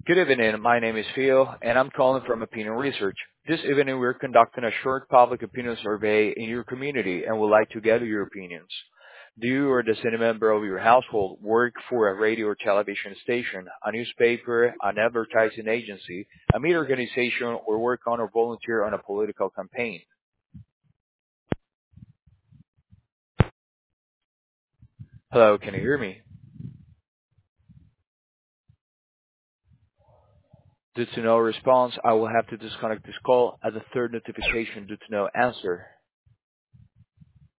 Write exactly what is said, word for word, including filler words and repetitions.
Good evening. My name is Theo, and I'm calling from Opinion Research. This evening, we're conducting a short public opinion survey in your community and would like to gather your opinions. Do you or does any member of your household work for a radio or television station, a newspaper, an advertising agency, a media organization, or work on or volunteer on a political campaign? Hello, can you hear me? Due to no response, I will have to disconnect this call as a third notification due to no answer.